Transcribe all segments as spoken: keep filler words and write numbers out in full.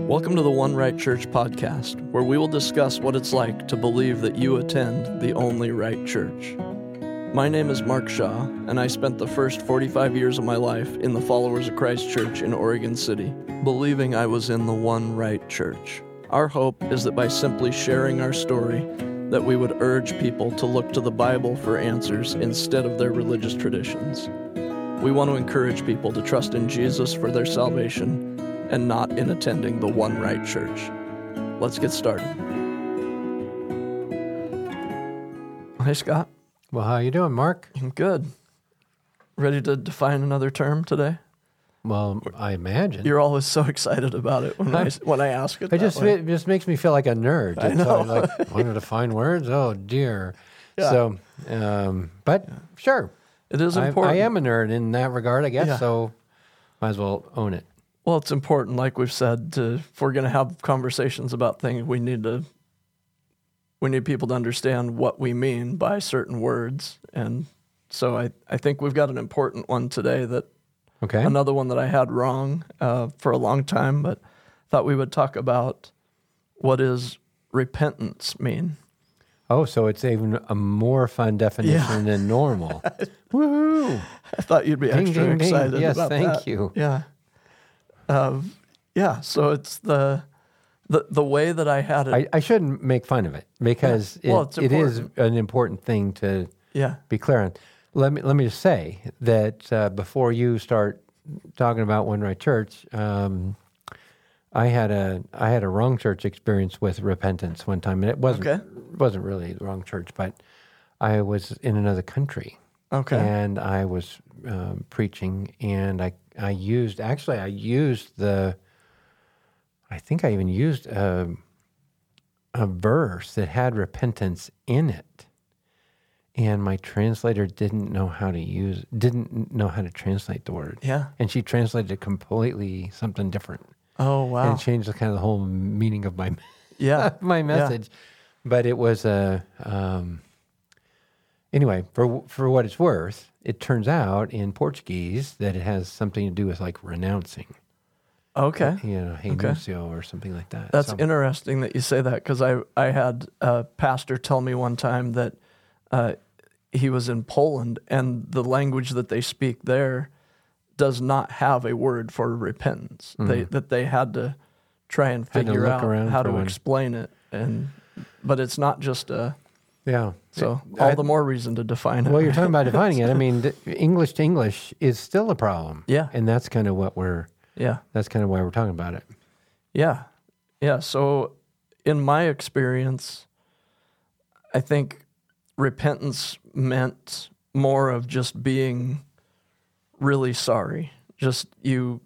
Welcome to the One Right Church podcast, where we will discuss what it's like to believe that you attend the only right church. My name is Mark Shaw, and I spent the first forty-five years of my life in the Followers of Christ Church in Oregon City, believing I was in the one right church. Our hope is that by simply sharing our story, that we would urge people to look to the Bible for answers instead of their religious traditions. We want to encourage people to trust in Jesus for their salvation and not in attending the one right church. Let's get started. Hey, Scott. Well, how you doing, Mark? I'm good. Ready to define another term today? Well, I imagine. You're always so excited about it when I, when I ask it. It just way. it just makes me feel like a nerd. I It's know. like, want to define words? Oh, dear. Yeah. So, um, but sure. It is I, important. I am a nerd in that regard, I guess, Yeah. so might as well own it. Well, it's important, like we've said, to if we're going to have conversations about things, we need to we need people to understand what we mean by certain words. And so I, I think we've got an important one today, that Okay. another one that I had wrong uh, for a long time, but thought we would talk about what does repentance mean. Oh, so it's even a more fun definition Yeah. than normal. Woohoo! I thought you'd be Ding, extra ding, ding. excited Yes, about thank that. you. Yeah. Um, yeah, so it's the the the way that I had it. I, I shouldn't make fun of it because Yeah. Well, it, it's it is important. an important thing to yeah. be clear on. Let me let me just say that uh, before you start talking about One Right Church, um, I had a I had a wrong church experience with repentance one time, and it wasn't Okay. wasn't really the wrong church, but I was in another country, Okay. and I was um, preaching, and I I used actually I used the I think I even used a, a verse that had repentance in it. And my translator didn't know how to use, didn't know how to translate the word. Yeah. And she translated it completely something different. Oh, wow. And it changed the kind of the whole meaning of my Yeah. my message. But it was a, um, anyway, for for what it's worth, it turns out in Portuguese that it has something to do with like renouncing. Okay. You know, renuncio or something like that. That's So- interesting that you say that, because I, I had a pastor tell me one time that uh, he was in Poland, and the language that they speak there does not have a word for repentance. They that they had to try and Had to figure look out around how for to one. explain it. And but it's not just a Yeah. so I- all the more reason to define it. Well, you're talking about defining it. I mean, th- English to English is still a problem. Yeah. And that's kind of what we're, yeah. that's kind of why we're talking about it. Yeah. Yeah. So, in my experience, I think repentance meant more of just being really sorry. Just you,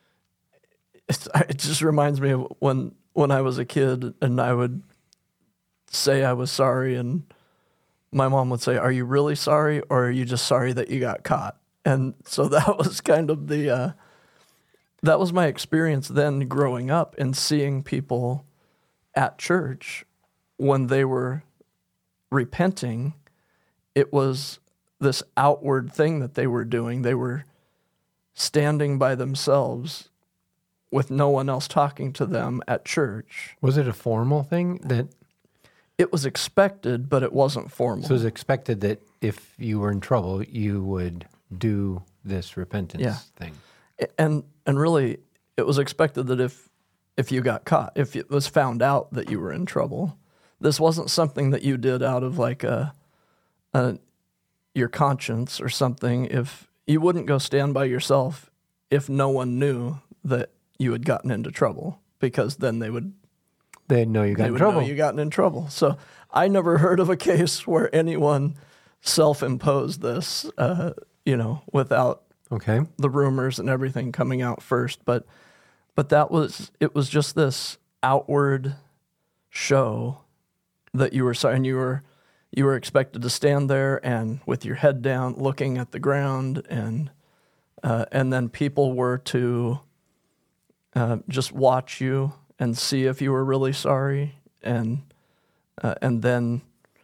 it's, it just reminds me of when, when I was a kid and I would say I was sorry, and my mom would say, "Are you really sorry, or are you just sorry that you got caught?" And so that was kind of the, uh, that was my experience then growing up and seeing people at church when they were repenting. It was this outward thing that they were doing. They were standing by themselves with no one else talking to them at church. Was it a formal thing that, It was expected, but it wasn't formal. so it was expected that if you were in trouble, you would do this repentance Yeah. thing? and and really, it was expected that if if you got caught, if it was found out that you were in trouble, this wasn't something that you did out of like a, a your conscience or something. If you wouldn't go stand by yourself if no one knew that you had gotten into trouble, because then they would They know you got they in would trouble. know you gotten in trouble. So I never heard of a case where anyone self-imposed this, uh, you know, without Okay. the rumors and everything coming out first. But but that was, it was just this outward show that you were sorry, and you were you were expected to stand there and with your head down, looking at the ground, and uh, and then people were to uh, just watch you and see if you were really sorry, and uh, and then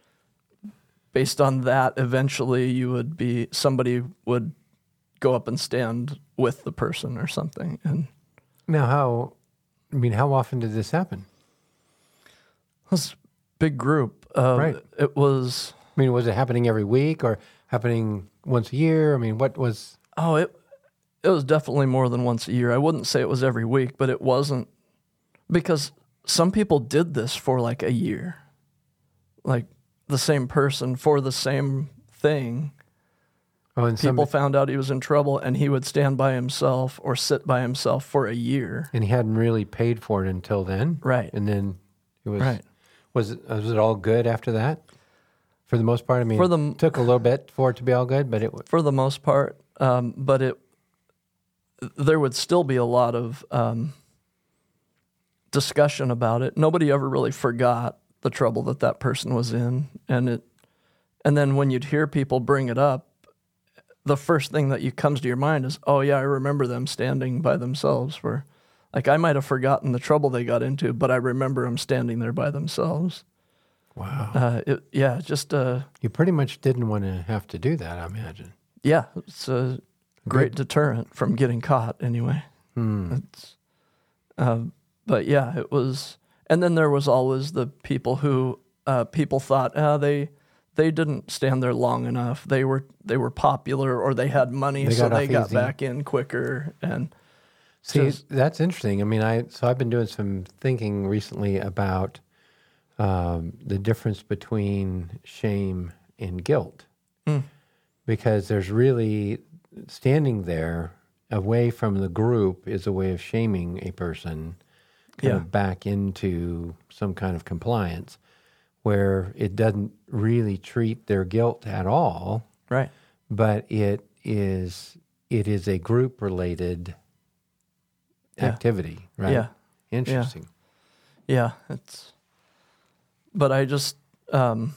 based on that, eventually you would be somebody would go up and stand with the person or something. And Now, how I mean, how often did this happen? It was a big group. Uh, Right. It was, I mean, was it happening every week or happening once a year? I mean, what was... oh, it, it was definitely more than once a year. I wouldn't say it was every week, but it wasn't, because some people did this for like a year. Like the same person for the same thing. Oh, and some, People found out he was in trouble, and he would stand by himself or sit by himself for a year. and he hadn't really paid for it until then? Right. And then it was... Right. Was it, was it all good after that? For the most part? I mean, For the- it took a little bit for it to be all good, but it... w- For the most part, um, but it there would still be a lot of um, discussion about it. Nobody ever really forgot the trouble that that person was in, and it. And then when you'd hear people bring it up, the first thing that you comes to your mind is, "Oh yeah, I remember them standing by themselves for." Like, I might have forgotten the trouble they got into, but I remember them standing there by themselves. Wow. Uh, it, yeah, just, uh, You pretty much didn't want to have to do that, I imagine. yeah, it's a great deterrent from getting caught anyway. Hmm. It's, uh, but yeah, it was, and then there was always the people who, uh, people thought, ah, they, they didn't stand there long enough. They were, they were popular, or they had money, They so got they off got easy. back in quicker. And See, just- that's interesting. I mean, I so I've been doing some thinking recently about um, the difference between shame and guilt, Mm. because there's really standing there away from the group is a way of shaming a person, kind Yeah. of back into some kind of compliance, where it doesn't really treat their guilt at all, right. but it is it is a group related Yeah. activity, right? Yeah. Interesting. Yeah, it's, but I just, um,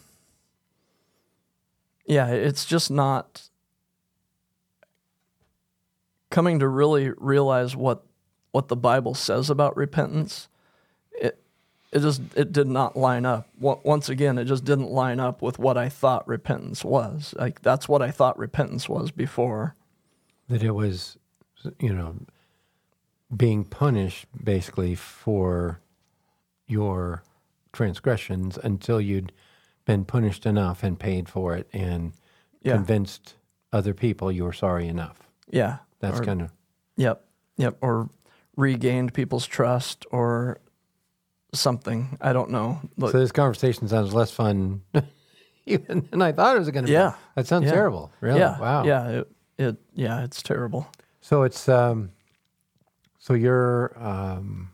yeah, it's just not coming to really realize what, what the Bible says about repentance. It, it just, it did not line up. Wa- Once again, it just didn't line up with what I thought repentance was. Like, that's what I thought repentance was before. That it was, you know, being punished basically for your transgressions until you'd been punished enough and paid for it and Yeah. convinced other people you were sorry enough. Yeah. That's Or- kind of, Yep, yep, or regained people's trust or something. I don't know. Look, so this conversation sounds less fun even than I thought it was going to Yeah. be. That sounds Yeah. terrible. Really? yeah, Wow. yeah, it, it, yeah, it's terrible. So it's um, so you're um,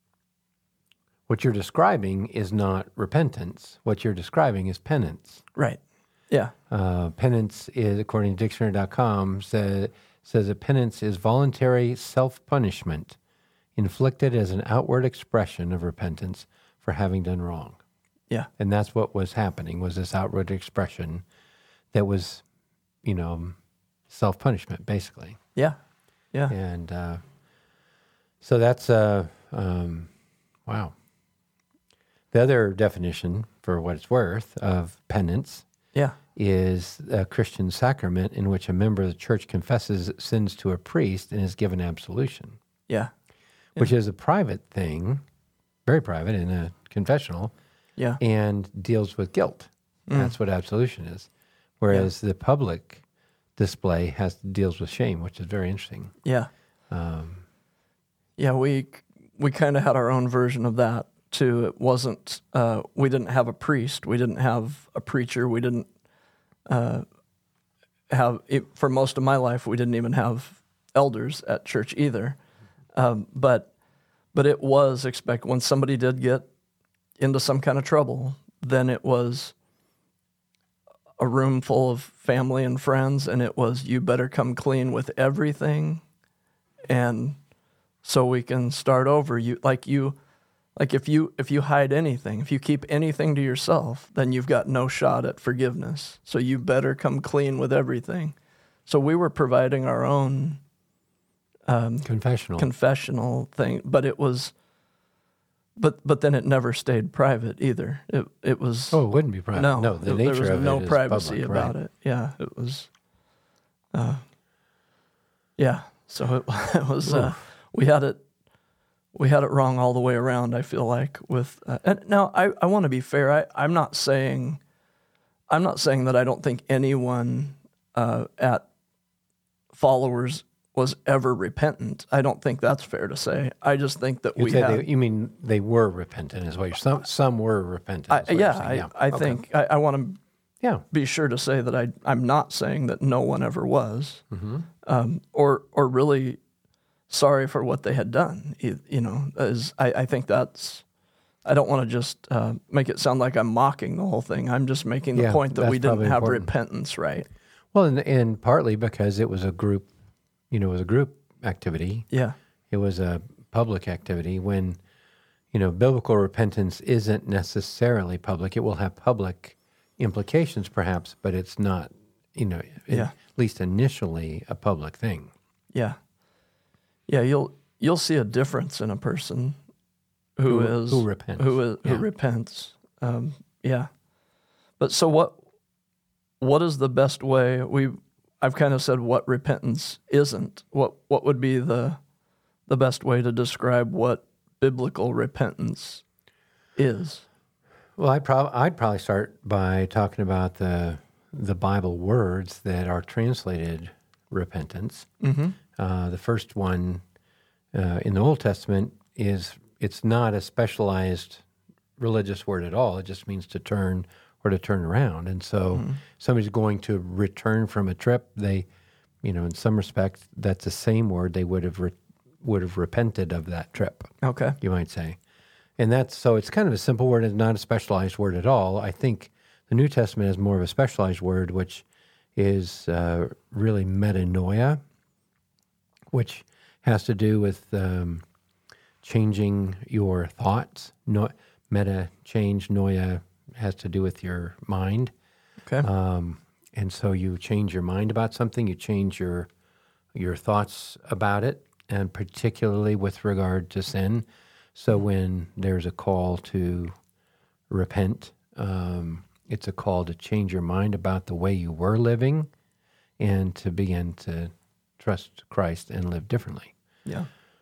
what you're describing is not repentance. What you're describing is penance. Right. Yeah. Uh, penance is, according to dictionary dot com, says says that penance is voluntary self-punishment inflicted as an outward expression of repentance for having done wrong. Yeah. And that's what was happening, was this outward expression that was, you know, self-punishment, basically. Yeah. Yeah. And uh, so that's, uh, um, wow. The other definition, for what it's worth, of penance Yeah. is a Christian sacrament in which a member of the church confesses sins to a priest and is given absolution, Yeah. which is a private thing, very private in a confessional, Yeah. and deals with guilt. That's what absolution is. Whereas the public display has deals with shame, which is very interesting. Yeah. Um, Yeah. We, we kind of had our own version of that too. It wasn't, uh, we didn't have a priest. We didn't have a preacher. We didn't, uh, have, it, for most of my life, we didn't even have elders at church either. Um, but, but it was expect when somebody did get into some kind of trouble, then it was a room full of family and friends, and it was, you better come clean with everything, and so we can start over. You like you, like if you if you hide anything, if you keep anything to yourself, then you've got no shot at forgiveness. So you better come clean with everything. So we were providing our own um, confessional. confessional thing, but it was, but but then it never stayed private either. It it was oh, it wouldn't be private. no, No, the there- nature there was of no it is privacy public, about right. it. Yeah, it was. Uh, yeah, so it, it was. Uh, we had it. we had it wrong all the way around, I feel like. With uh, and now, I, I want to be fair. I, I'm not saying I'm not saying that I don't think anyone uh, at Followers was ever repentant. I don't think that's fair to say. I just think that You'd we say had, they, you mean they were repentant is what you're some some were repentant. I, is what yeah, you're I, saying. I Okay. think I, I want to Yeah. be sure to say that I I'm not saying that no one ever was, Mm-hmm. um, or or really sorry for what they had done. You, you know, as I, I think that's. I don't want to just uh, make it sound like I'm mocking the whole thing. I'm just making the Yeah, point that that's we didn't probably have important. repentance, right? Well, and, and partly because it was a group, you know, it was a group activity. Yeah, It was a public activity. When, you know, biblical repentance isn't necessarily public. It will have public implications, perhaps, but it's not, you know, Yeah. at least initially a public thing. yeah, yeah. You'll you'll see a difference in a person who, Who- is who repents. who is who Yeah. repents. Um, yeah, but so what? What is the best way? We I've kind of said what repentance isn't. What what would be the the best way to describe what biblical repentance is? Well, I'd, prob- I'd probably start by talking about the the Bible words that are translated repentance. Mm-hmm. Uh, the first one uh, in the Old Testament is it's not a specialized religious word at all. It just means to turn or to turn around. And so somebody's going to return from a trip. They, you know, in some respects, that's the same word. They would have re- would have repented of that trip, Okay. you might say. And that's so it's kind of a simple word. It's not a specialized word at all. I think the New Testament has more of a specialized word, which is uh, really metanoia, which has to do with um, changing your thoughts. No, meta, change, noia has to do with your mind. Okay. Um, and so you change your mind about something, you change your your thoughts about it, and particularly with regard to sin. So when there's a call to repent, um, it's a call to change your mind about the way you were living and to begin to trust Christ and live differently. yeah.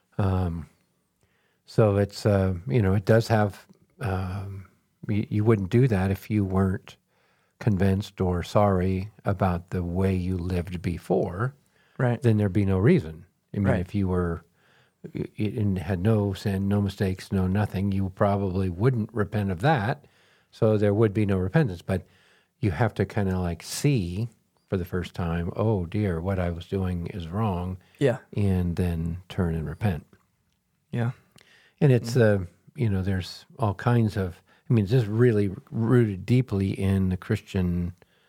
So it's, uh, you know, it does have, um, you, you wouldn't do that if you weren't convinced or sorry about the way you lived before, Right. then there'd be no reason. I mean, Right. if you were, y- y- and had no sin, no mistakes, no nothing, you probably wouldn't repent of that. So there would be no repentance. But you have to kind of like see for the first time, oh dear, what I was doing is wrong, Yeah. and then turn and repent. Yeah. And it's, uh, you know, there's all kinds of, I mean, it's just really rooted deeply in the Christian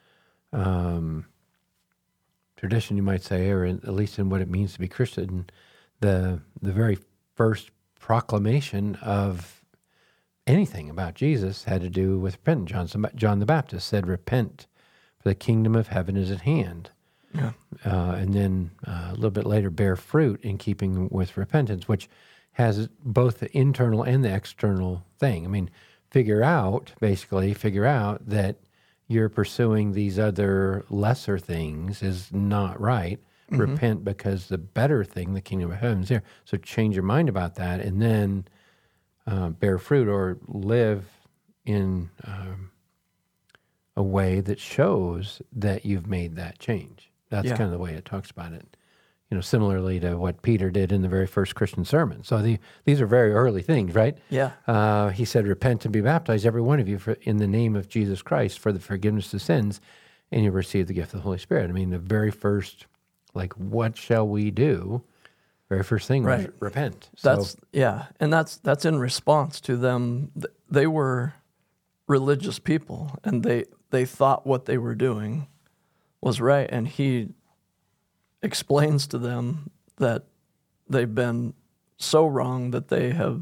um, tradition, you might say, or in, at least in what it means to be Christian. The the very first proclamation of anything about Jesus had to do with repentance. John, John the Baptist said, "Repent, for the kingdom of heaven is at hand." Yeah. Uh, and then uh, a little bit later, bear fruit in keeping with repentance, which has both the internal and the external thing. I mean, figure out, basically, figure out that you're pursuing these other lesser things is not right. Mm-hmm. Repent because the better thing, the kingdom of heaven, is there. So change your mind about that and then uh, bear fruit or live in um, a way that shows that you've made that change. That's Yeah. kind of the way it talks about it. You know, similarly to what Peter did in the very first Christian sermon. So the, these are very early things, right? Yeah. Uh, he said, "Repent and be baptized, every one of you, for, in the name of Jesus Christ, for the forgiveness of sins, and you receive the gift of the Holy Spirit." I mean, the very first, like, what shall we do? Very first thing was Right. repent. So, That's yeah, and that's that's in response to them. th- They were religious people, and they they thought what they were doing was right, and he explains to them that they've been so wrong that they have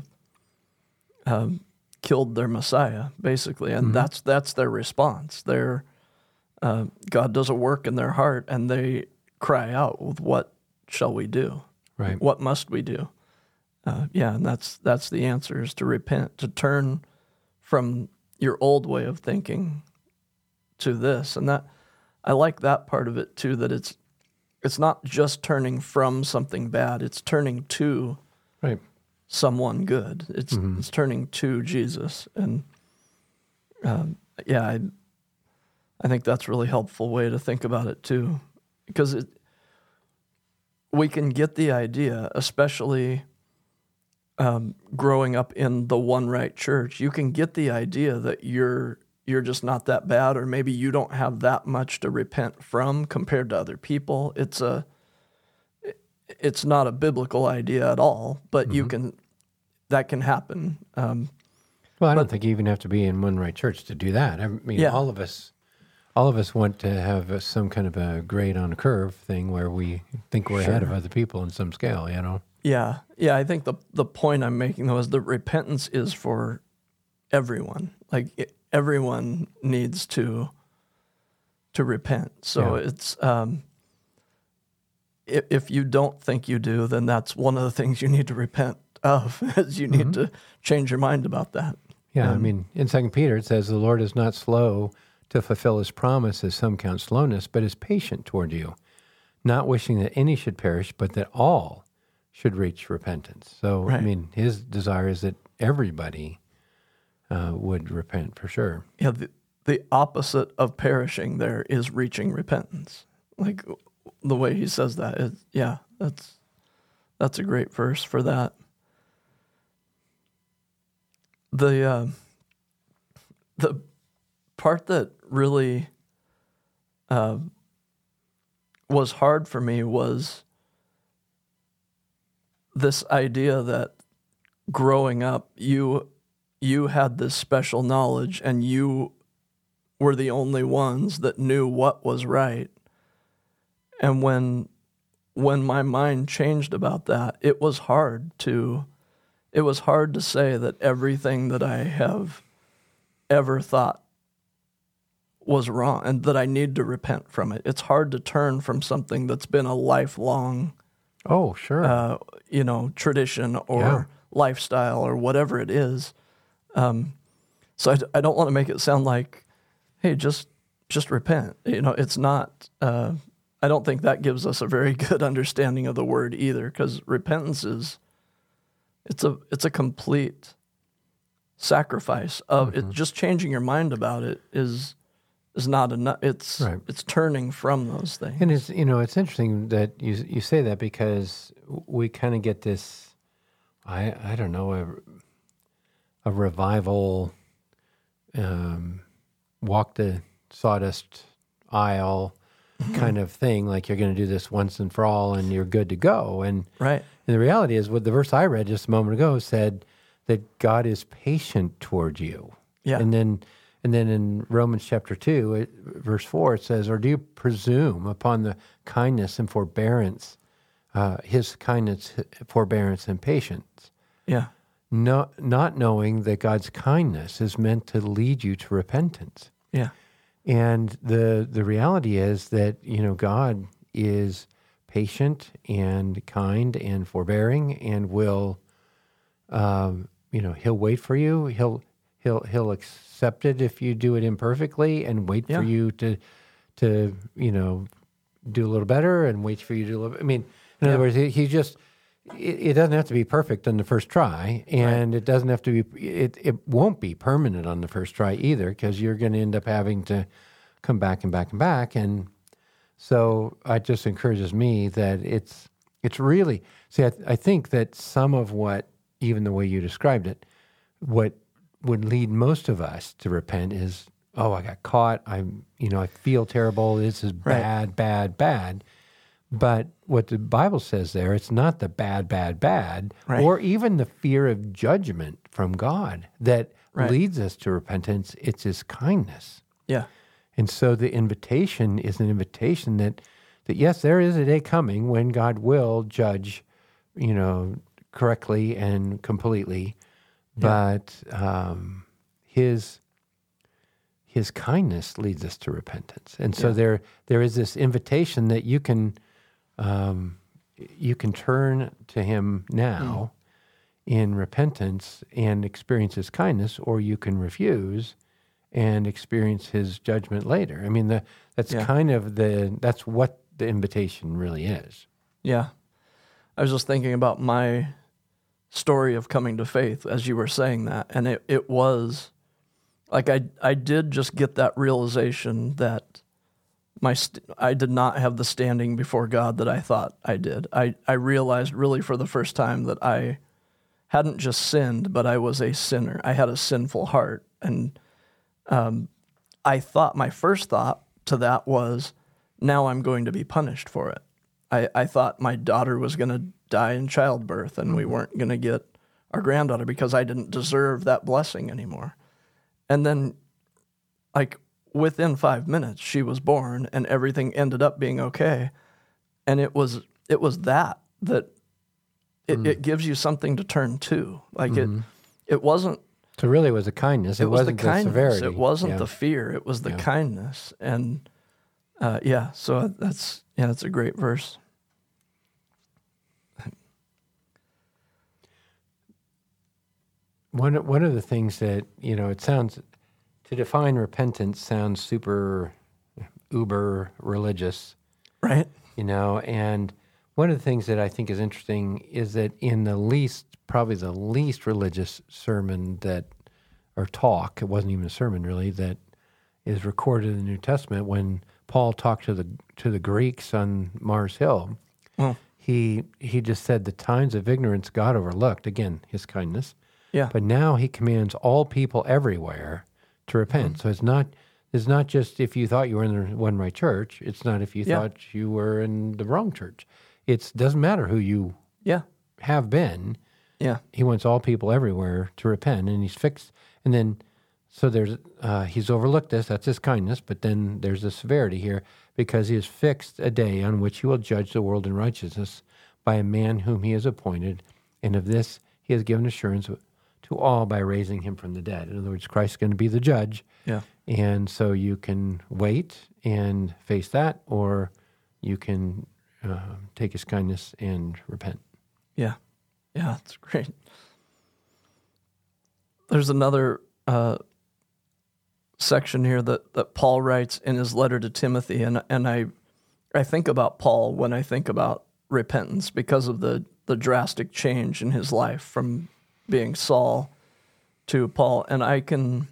um, killed their Messiah, basically, and that's that's their response. They're uh, God does a work in their heart, and they cry out with, "What shall we do? right. What must we do?" Uh, yeah, and that's that's the answer: is to repent, to turn from your old way of thinking to this, and that I like that part of it too. That it's it's not just turning from something bad; it's turning to Right. someone good. It's Mhm. it's turning to Jesus, and um, yeah, I I think that's a really helpful way to think about it too, because it we can get the idea, especially um, growing up in the One Right Church, you can get the idea that you're you're just not that bad, or maybe you don't have that much to repent from compared to other people. It's a it's not a biblical idea at all, but you can that can happen. Um, Well, I don't But- think you even have to be in One Right Church to do that. I mean, Yeah. all of us, all of us want to have a, some kind of a grade on a curve thing where we think we're ahead of Sure. other people in some scale. You know. Yeah, yeah. I think the the point I'm making though is that repentance is for everyone. Like it, everyone needs to to repent. So Yeah. it's um, if, if you don't think you do, then that's one of the things you need to repent of. Is you need to change your mind about that. Yeah, I Um, mean, in Second Peter it says the Lord is not slow to fulfill His promise, as some count slowness, but is patient toward you, not wishing that any should perish, but that all should reach repentance. So, I Right. mean, His desire is that everybody uh, would repent for sure. Yeah, the, the opposite of perishing there is reaching repentance. Like the way he says that is, yeah, that's that's a great verse for that. The uh, the part that really uh, was hard for me was this idea that growing up, you you had this special knowledge, and you were the only ones that knew what was right. And when when my mind changed about that, it was hard to it was hard to say that everything that I have ever thought was wrong and that I need to repent from it. It's hard to turn from something that's been a lifelong Oh, sure. uh, you know, tradition or Yeah. lifestyle or whatever it is. Um, so I, I don't want to make it sound like, hey, just just repent. You know, it's not. Uh, I don't think that gives us a very good understanding of the word either, because repentance is it's a it's a complete sacrifice of it. Just changing your mind about it is is not enough. It's Right. it's turning from those things. And it's, you know, it's interesting that you you say that, because we kind of get this, I I don't know, a, a revival, um, walk the sawdust aisle kind of thing, like you're going to do this once and for all and you're good to go. And, Right. and the reality is, what the verse I read just a moment ago said that God is patient toward you. Yeah. And then and then in Romans chapter two, it, verse four, it says, or do you presume upon the kindness and forbearance, uh, his kindness, forbearance, and patience, Yeah. no, not knowing that God's kindness is meant to lead you to repentance. Yeah. And the the reality is that, you know, God is patient and kind and forbearing, and will, um, you know, He'll wait for you. He'll he'll he'll accept it if you do it imperfectly, and wait Yeah. for you to to you know do a little better, and wait for you to do a little. I mean, in Yeah. other words, he, he just. It, it doesn't have to be perfect on the first try, and it doesn't have to be. It it won't be permanent on the first try either, because you're going to end up having to come back and back and back. And so it just encourages me that it's it's really. See, I, I think that some of what, even the way you described it, what would lead most of us to repent is, oh, I got caught. I'm, you know, I feel terrible. This is Right. bad, bad, bad. But what the Bible says there, it's not the bad, bad, bad, Right. or even the fear of judgment from God that Right. leads us to repentance. It's His kindness. Yeah. And so the invitation is an invitation that, that yes, there is a day coming when God will judge, you know, correctly and completely, but um, His His kindness leads us to repentance. And so Yeah. there there is this invitation that you can um, you can turn to Him now in repentance and experience His kindness, or you can refuse and experience His judgment later. I mean, the, that's Yeah. kind of the that's what the invitation really is. Yeah. I was just thinking about my story of coming to faith as you were saying that. And it, it was like I I did just get that realization that my st- I did not have the standing before God that I thought I did. I, I realized really for the first time that I hadn't just sinned, but I was a sinner. I had a sinful heart. And um, I thought, my first thought to that was, now I'm going to be punished for it. I, I thought my daughter was going to die in childbirth and we weren't going to get our granddaughter because I didn't deserve that blessing anymore. And then, like, within five minutes, she was born and everything ended up being okay. And it was it was that, that it, mm. it gives you something to turn to. Like, mm-hmm. it it wasn't... So really it was the kindness. It, it was wasn't the, kindness. the severity. It wasn't yeah. the fear. It was the yeah. kindness. And, uh, yeah, so that's, yeah, that's a great verse. One one of the things that, you know, it sounds, to define repentance sounds super uber religious. Right. You know, and one of the things that I think is interesting is that in the least, probably the least religious sermon that, or talk, it wasn't even a sermon really, that is recorded in the New Testament, when Paul talked to the to the Greeks on Mars Hill, well, he he just said the times of ignorance God overlooked, again, his kindness. Yeah. But now he commands all people everywhere to repent. Mm-hmm. So it's not it's not just if you thought you were in the one right church. It's not if you yeah. thought you were in the wrong church. It doesn't matter who you yeah. have been. Yeah. He wants all people everywhere to repent, and he's fixed. And then, so there's uh, he's overlooked this. That's his kindness. But then there's the severity here, because he has fixed a day on which he will judge the world in righteousness by a man whom he has appointed, and of this he has given assurance to all by raising him from the dead. In other words, Christ's going to be the judge. Yeah. And so you can wait and face that, or you can uh, take his kindness and repent. Yeah. Yeah, that's great. There's another uh, section here that, that Paul writes in his letter to Timothy, and and I I think about Paul when I think about repentance because of the, the drastic change in his life from being Saul to Paul, and I can,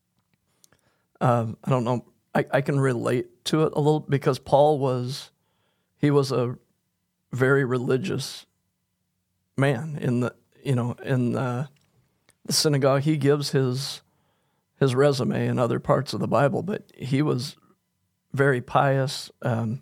uh, I don't know, I, I can relate to it a little, because Paul was, he was a very religious man in the, you know, in the, the synagogue. He gives his his resume in other parts of the Bible, but he was very pious, um,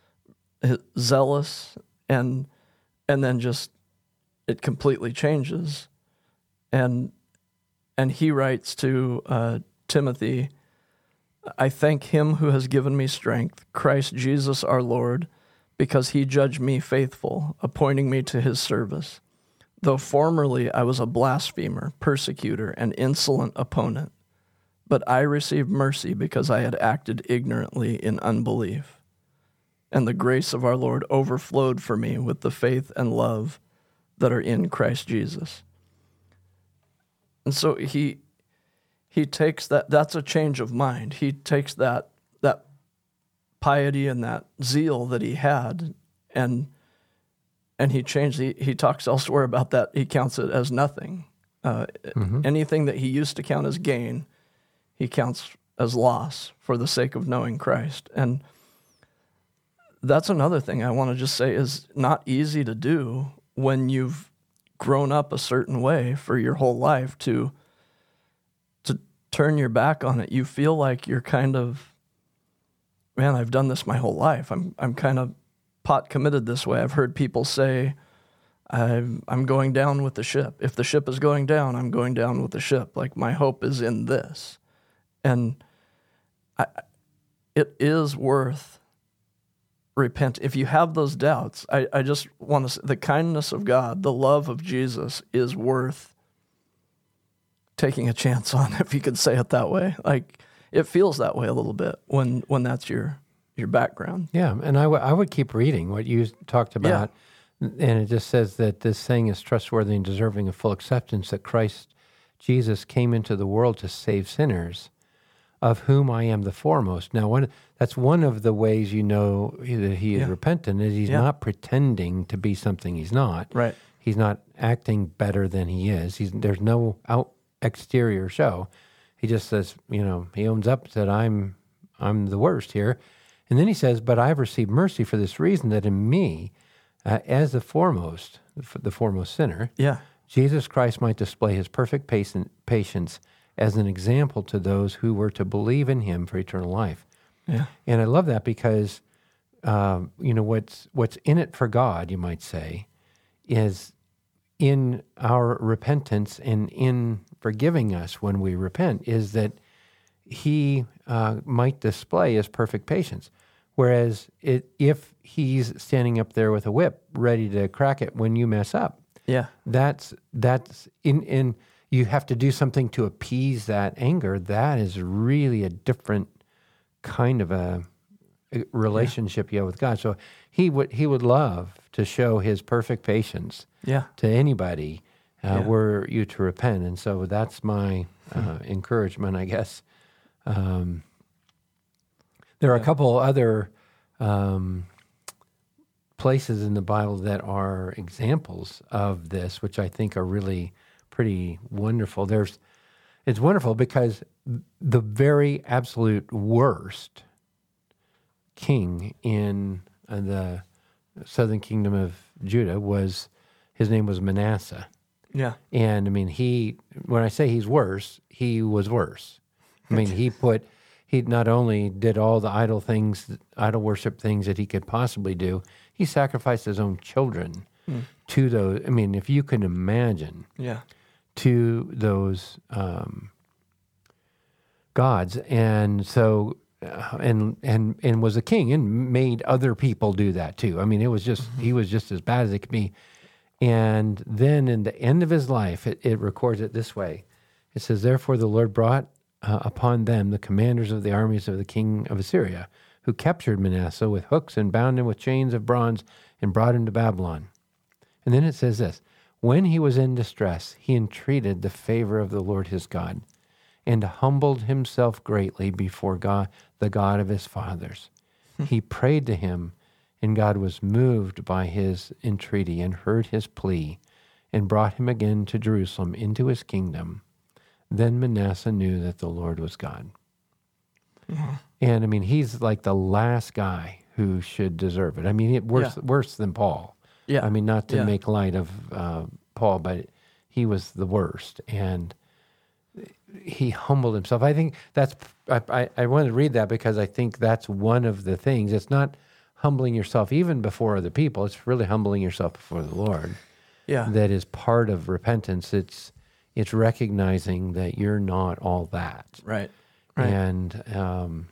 zealous, and and then just it completely changes. And and he writes to uh, Timothy, I thank him who has given me strength, Christ Jesus our Lord, because he judged me faithful, appointing me to his service. Though formerly I was a blasphemer, persecutor, and insolent opponent, but I received mercy because I had acted ignorantly in unbelief. And the grace of our Lord overflowed for me with the faith and love that are in Christ Jesus. And so he he takes that, that's a change of mind. He takes that that piety and that zeal that he had, and and he changed, he, he talks elsewhere about that, he counts it as nothing. Uh, mm-hmm. Anything that he used to count as gain, he counts as loss for the sake of knowing Christ. And that's another thing I want to just say is not easy to do when you've grown up a certain way for your whole life, to to turn your back on it. You feel like you're kind of, man, I've done this my whole life. I'm I'm kind of pot committed this way. I've heard people say, I'm, I'm going down with the ship. If the ship is going down, I'm going down with the ship. Like, my hope is in this. And I, it is worth repent. If you have those doubts, I, I just want to say the kindness of God, the love of Jesus is worth taking a chance on, if you could say it that way. Like, it feels that way a little bit when, when that's your, your background. Yeah, and I, w- I would keep reading what you talked about, yeah. And it just says that this saying is trustworthy and deserving of full acceptance, that Christ Jesus came into the world to save sinners, of whom I am the foremost. Now, one, that's one of the ways you know that he is yeah. repentant, is he's yeah. not pretending to be something he's not. Right. He's not acting better than he is. He's, there's no out exterior show. He just says, you know, he owns up that I'm I'm the worst here. And then he says, but I've received mercy for this reason, that in me, uh, as the foremost, the foremost sinner, Yeah. Jesus Christ might display his perfect patience as an example to those who were to believe in him for eternal life. Yeah. And I love that because, um, you know, what's what's in it for God, you might say, is in our repentance and in forgiving us when we repent, is that he uh, might display his perfect patience. Whereas it, if he's standing up there with a whip ready to crack it when you mess up, Yeah. that's that's in in you have to do something to appease that anger. That is really a different kind of a relationship yeah. you have with God. So he would he would love to show his perfect patience Yeah. to anybody uh, Yeah. were you to repent. And so that's my uh, encouragement, I guess. Um, there are Yeah. a couple other um, places in the Bible that are examples of this, which I think are really pretty wonderful. There's, it's wonderful because the very absolute worst king in uh, the southern kingdom of Judah was, his name was Manasseh. Yeah. And I mean, he, when I say he's worse, he was worse. I mean, he put, he not only did all the idol things, idol worship things that he could possibly do, he sacrificed his own children Mm. to those. I mean, if you can imagine, Yeah. to those um, gods. And so, uh, and, and, and was a king and made other people do that too. I mean, it was just, mm-hmm. he was just as bad as it could be. And then in the end of his life, it, it records it this way. It says, therefore the Lord brought uh, upon them the commanders of the armies of the king of Assyria, who captured Manasseh with hooks and bound him with chains of bronze and brought him to Babylon. And then it says this, when he was in distress, he entreated the favor of the Lord his God and humbled himself greatly before God, the God of his fathers. He prayed to him, and God was moved by his entreaty and heard his plea and brought him again to Jerusalem into his kingdom. Then Manasseh knew that the Lord was God. Mm-hmm. And I mean, he's like the last guy who should deserve it. I mean, it, worse, yeah. worse than Paul. Yeah. I mean, not to yeah. make light of uh, Paul, but he was the worst. And he humbled himself. I think that's, I, I, I wanted to read that because I think that's one of the things. It's not humbling yourself even before other people. It's really humbling yourself before the Lord. Yeah. That is part of repentance. It's it's recognizing that you're not all that. Right. Right. And um,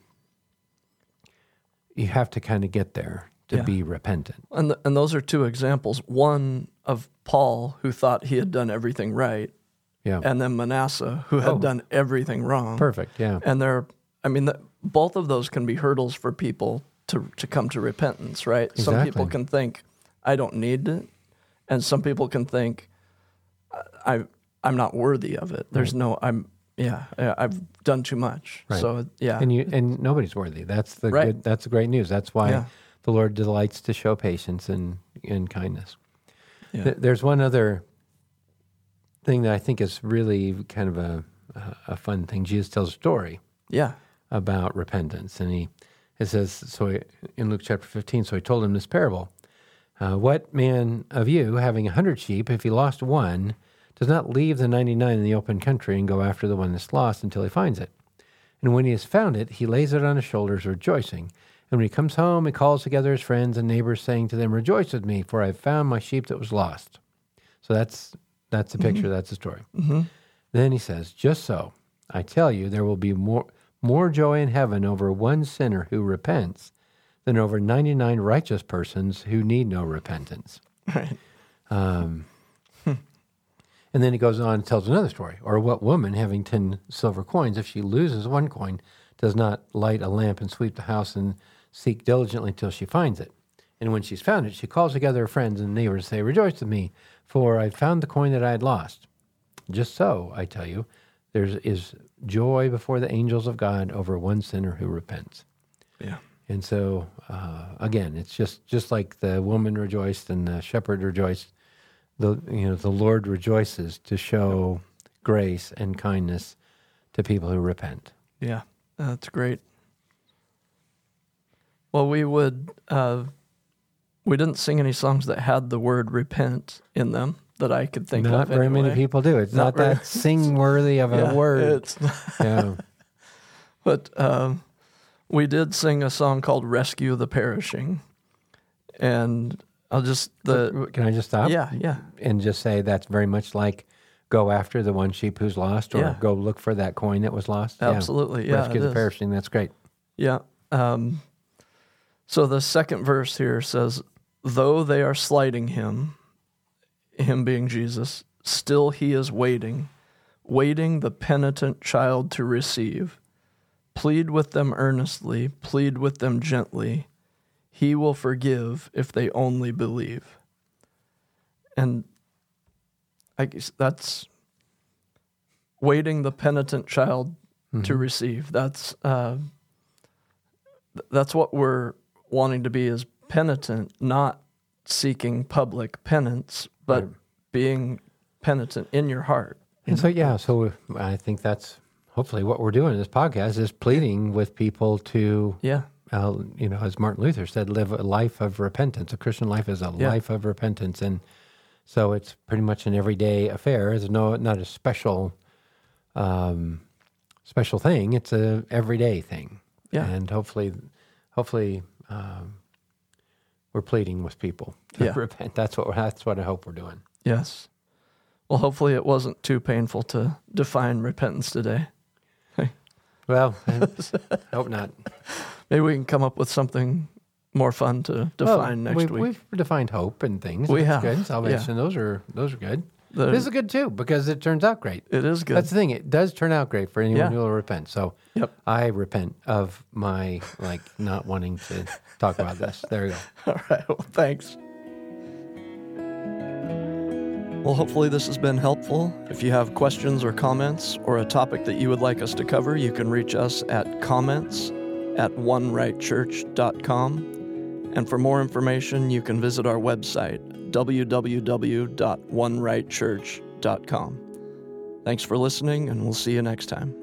you have to kind of get there to yeah. be repentant. And the, and those are two examples. One of Paul, who thought he had done everything right, yeah, and then Manasseh, who had oh. done everything wrong. Perfect. Yeah. And they're, I mean, the, both of those can be hurdles for people to to come to repentance, right? Exactly. Some people can think, I don't need it, and some people can think, I I'm not worthy of it. There's right. no I'm yeah I've done too much. Right. So yeah, and you and nobody's worthy. That's the right. good. That's the great news. That's why yeah. the Lord delights to show patience and and kindness. Yeah. Th- there's one other thing that I think is really kind of a a fun thing. Jesus tells a story. Yeah. About repentance, and he it says so he, in Luke chapter fifteen. So he told him this parable. Uh, what man of you, having a hundred sheep, if he lost one, does not leave the ninety-nine in the open country and go after the one that's lost until he finds it? And when he has found it, he lays it on his shoulders, rejoicing. And when he comes home, he calls together his friends and neighbors, saying to them, "Rejoice with me, for I have found my sheep that was lost." So that's that's the picture. Mm-hmm. That's the story. Mm-hmm. Then he says, "Just so, I tell you, there will be more more joy in heaven over one sinner who repents than over ninety-nine righteous persons who need no repentance." Right. Um, and then he goes on and tells another story. Or what woman, having ten silver coins, if she loses one coin, does not light a lamp and sweep the house and seek diligently till she finds it? And when she's found it, she calls together her friends and neighbors, say, "Rejoice with me, for I found the coin that I had lost." Just so, I tell you, there is joy before the angels of God over one sinner who repents. Yeah. And so, uh, again, it's just, just like the woman rejoiced and the shepherd rejoiced. the you know the Lord rejoices to show grace and kindness to people who repent. Yeah, that's great. Well, we would uh, we didn't sing any songs that had the word repent in them that I could think Not of. very anyway. many people do. It's not, Not very- that sing worthy of Yeah, a word. It's Yeah. But um, we did sing a song called "Rescue the Perishing," and I'll just the Can I just stop? yeah yeah And just say that's very much like go after the one sheep who's lost, or Yeah. go look for that coin that was lost. Absolutely, yeah, Rescue it the is. perishing. That's great. yeah. Um, so the second verse here says, "Though they are slighting him, him being Jesus, still he is waiting, waiting the penitent child to receive. Plead with them earnestly, plead with them gently. He will forgive if they only believe." And I guess that's waiting the penitent child to receive. That's uh, th- that's what we're wanting to be, is penitent, not seeking public penance, but Right. being penitent in your heart. And so, yeah, so I think that's hopefully what we're doing in this podcast is pleading with people to, Yeah, uh, you know, as Martin Luther said, live a life of repentance. A Christian life is a Yeah. life of repentance. And so it's pretty much an everyday affair. It's no, not a special, um, special thing. It's a everyday thing. Yeah. And hopefully, hopefully, um, we're pleading with people to Yeah. repent. That's what we're, that's what I hope we're doing. yes. Well, hopefully it wasn't too painful to define repentance today. Well, I hope not. Maybe we can come up with something more fun to define Well, next we've, week. We've defined hope and things. We That's have, good. Salvation. Those are those are good. The- this is good too because it turns out great. it is good. That's the thing. It does turn out great for anyone Yeah. who will repent. So Yep. I repent of my like not wanting to talk about this. There you go. All right. Well, thanks. Well, hopefully this has been helpful. If you have questions or comments or a topic that you would like us to cover, you can reach us at comments at one right church dot com. And for more information, you can visit our website, w w w dot one right church dot com. Thanks for listening, and we'll see you next time.